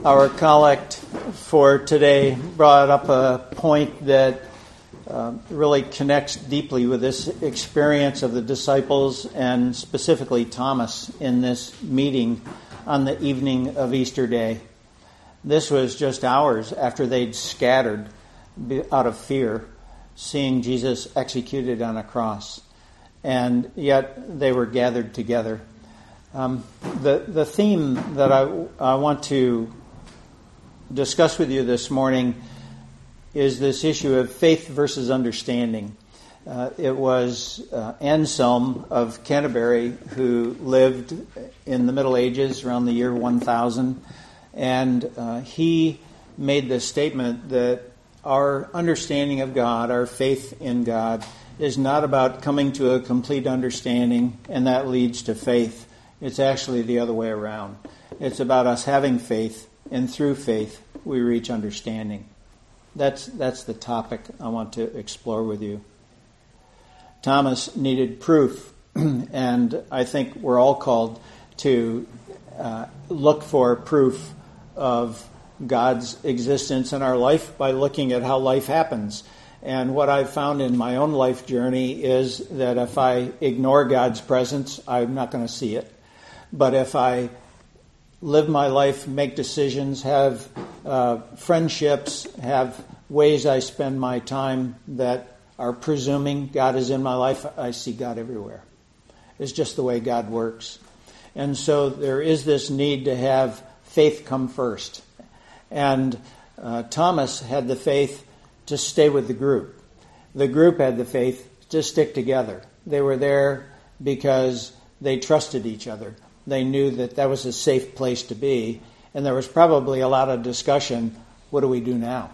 Our collect for today brought up a point that really connects deeply with this experience of the disciples and specifically Thomas in this meeting on the evening of Easter Day. This was just hours after they'd scattered out of fear, seeing Jesus executed on a cross, and yet they were gathered together. The theme that I want to discuss with you this morning is this issue of faith versus understanding. It was Anselm of Canterbury who lived in the Middle Ages around the year 1000, and he made this statement that our understanding of God, our faith in God, is not about coming to a complete understanding and that leads to faith. It's actually the other way around. It's about us having faith, and through faith we reach understanding. That's the topic I want to explore with you. Thomas needed proof, and I think we're all called to look for proof of God's existence in our life by looking at how life happens. And what I've found in my own life journey is that if I ignore God's presence, I'm not going to see it. But if I live my life, make decisions, have friendships, have ways I spend my time that are presuming God is in my life, I see God everywhere. It's just the way God works. And so there is this need to have faith come first. And Thomas had the faith to stay with the group. The group had the faith to stick together. They were there because they trusted each other. They knew that that was a safe place to be. And there was probably a lot of discussion, what do we do now?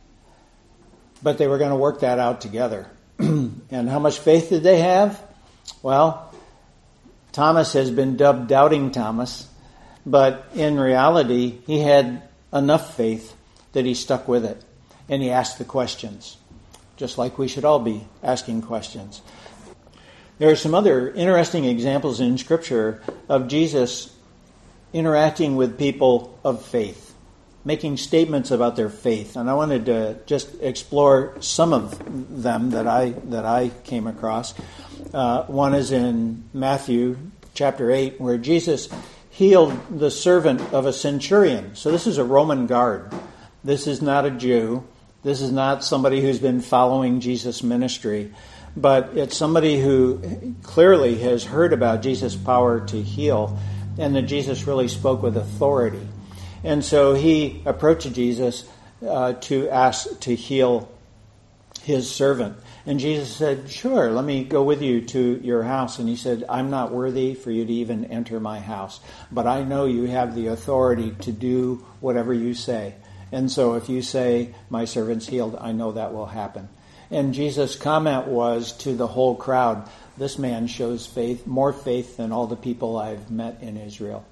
But they were going to work that out together. And how much faith did they have? Well, Thomas has been dubbed Doubting Thomas. But in reality, he had enough faith that he stuck with it. And he asked the questions, just like we should all be asking questions. There are some other interesting examples in Scripture of Jesus interacting with people of faith, making statements about their faith. And I wanted to just explore some of them that I came across. One is in Matthew chapter 8, where Jesus healed the servant of a centurion. So this is a Roman guard. This is not a Jew. This is not somebody who's been following Jesus' ministry. But it's somebody who clearly has heard about Jesus' power to heal, and that Jesus really spoke with authority. And so he approached Jesus to ask to heal his servant. And Jesus said, sure, let me go with you to your house. And he said, I'm not worthy for you to even enter my house, but I know you have the authority to do whatever you say. And so if you say, my servant's healed, I know that will happen. And Jesus' comment was to the whole crowd, this man shows faith, more faith than all the people I've met in Israel.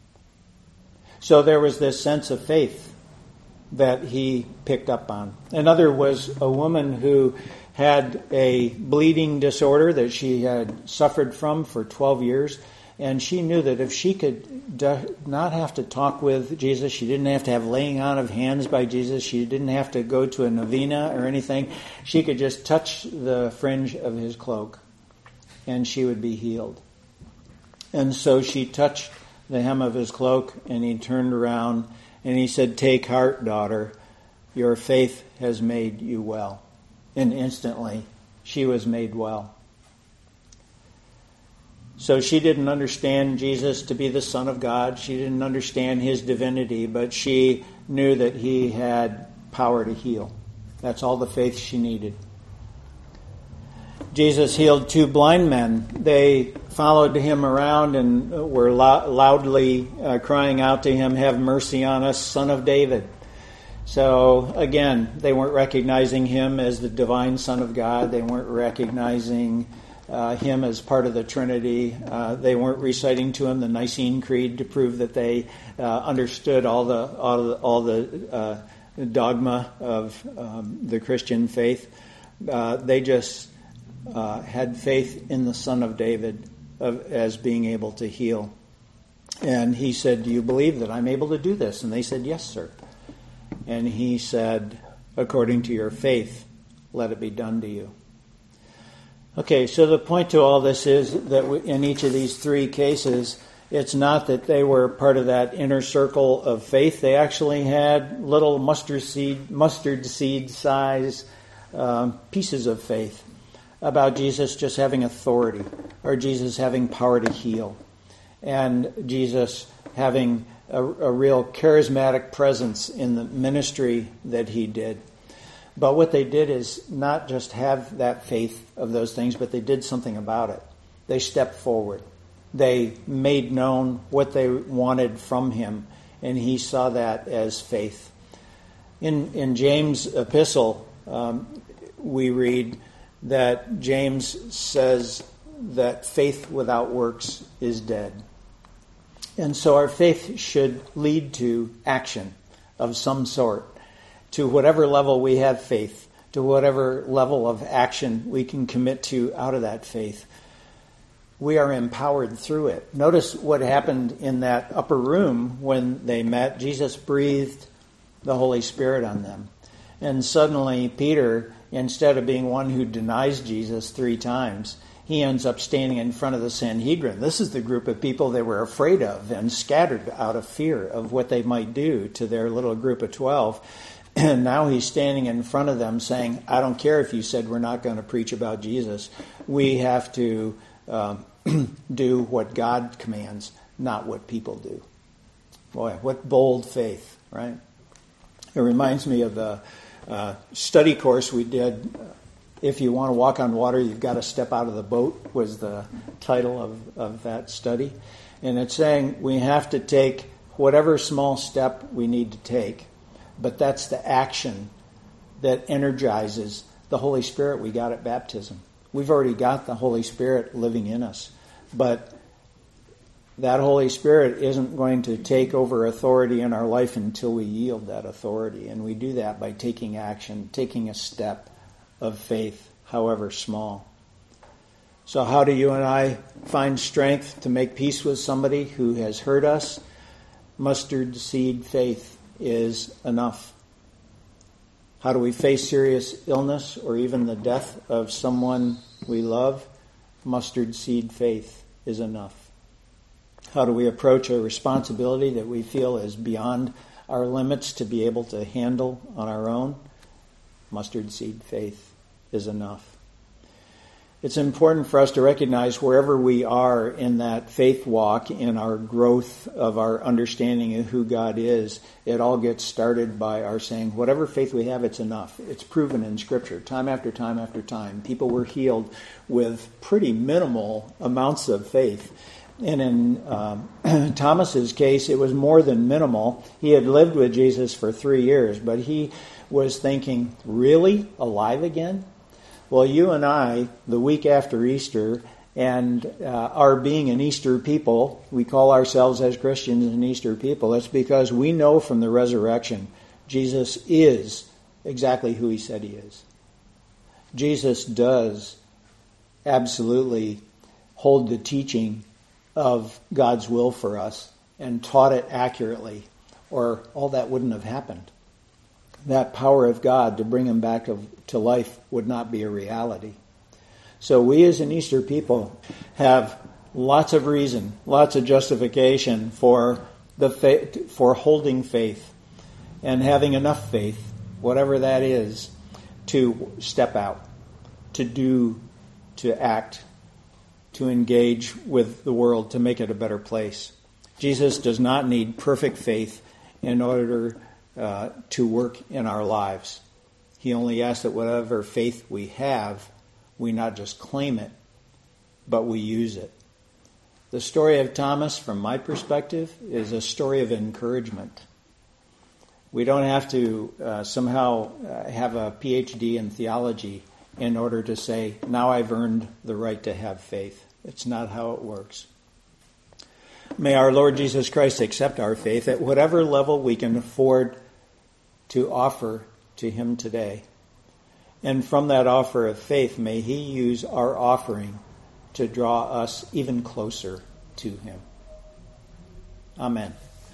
So there was this sense of faith that he picked up on. Another was a woman who had a bleeding disorder that she had suffered from for 12 years. And she knew that if she could not have to talk with Jesus, she didn't have to have laying on of hands by Jesus, she didn't have to go to a novena or anything, she could just touch the fringe of his cloak and she would be healed. And so she touched the hem of his cloak and he turned around and he said, take heart, daughter, your faith has made you well. And instantly she was made well. So she didn't understand Jesus to be the Son of God. She didn't understand his divinity, but she knew that he had power to heal. That's all the faith she needed. Jesus healed 2 blind men. They followed him around and were loudly crying out to him, have mercy on us, Son of David. So again, they weren't recognizing him as the divine Son of God. They weren't recognizing him as part of the Trinity. They weren't reciting to him the Nicene Creed to prove that they understood all the dogma of the Christian faith. They just had faith in the Son of David as being able to heal. And he said, "Do you believe that I'm able to do this?" And they said, "Yes, sir." And he said, "According to your faith, let it be done to you." Okay, so the point to all this is that in each of these three cases, it's not that they were part of that inner circle of faith. They actually had little mustard seed size pieces of faith about Jesus just having authority, or Jesus having power to heal, and Jesus having a real charismatic presence in the ministry that he did. But what they did is not just have that faith of those things, but they did something about it. They stepped forward. They made known what they wanted from him, and he saw that as faith. In James' epistle, we read that James says that faith without works is dead. And so our faith should lead to action of some sort. To whatever level we have faith, to whatever level of action we can commit to out of that faith, we are empowered through it. Notice what happened in that upper room when they met. Jesus breathed the Holy Spirit on them. And suddenly Peter, instead of being one who denies Jesus 3 times, he ends up standing in front of the Sanhedrin. This is the group of people they were afraid of and scattered out of fear of what they might do to their little group of 12. And now he's standing in front of them saying, "I don't care if you said we're not going to preach about Jesus. We have to do what God commands, not what people do." Boy, what bold faith, right? It reminds me of the study course we did. If you want to walk on water, you've got to step out of the boat, was the title of that study. And it's saying we have to take whatever small step we need to take. But that's the action that energizes the Holy Spirit we got at baptism. We've already got the Holy Spirit living in us. But that Holy Spirit isn't going to take over authority in our life until we yield that authority. And we do that by taking action, taking a step of faith, however small. So how do you and I find strength to make peace with somebody who has hurt us? Mustard seed faith is enough. How do we face serious illness or even the death of someone we love? Mustard seed faith is enough. How do we approach a responsibility that we feel is beyond our limits to be able to handle on our own? Mustard seed faith is enough. It's important for us to recognize wherever we are in that faith walk, in our growth of our understanding of who God is, it all gets started by our saying, whatever faith we have, it's enough. It's proven in Scripture, time after time after time. People were healed with pretty minimal amounts of faith. And in Thomas's case, it was more than minimal. He had lived with Jesus for 3 years, but he was thinking, really? Alive again? Well, you and I, the week after Easter, and our being an Easter people, we call ourselves as Christians an Easter people. It's because we know from the resurrection Jesus is exactly who he said he is. Jesus does absolutely hold the teaching of God's will for us and taught it accurately, or all that wouldn't have happened. That power of God to bring him back to life would not be a reality. So we as an Easter people have lots of reason, lots of justification for holding faith and having enough faith, whatever that is, to step out, to do, to act, to engage with the world, to make it a better place. Jesus does not need perfect faith in order to work in our lives. He only asks that whatever faith we have, we not just claim it, but we use it. The story of Thomas, from my perspective, is a story of encouragement. We don't have to somehow have a PhD in theology in order to say, now I've earned the right to have faith. It's not how it works. May our Lord Jesus Christ accept our faith at whatever level we can afford to offer to him today. And from that offer of faith, may he use our offering to draw us even closer to him. Amen.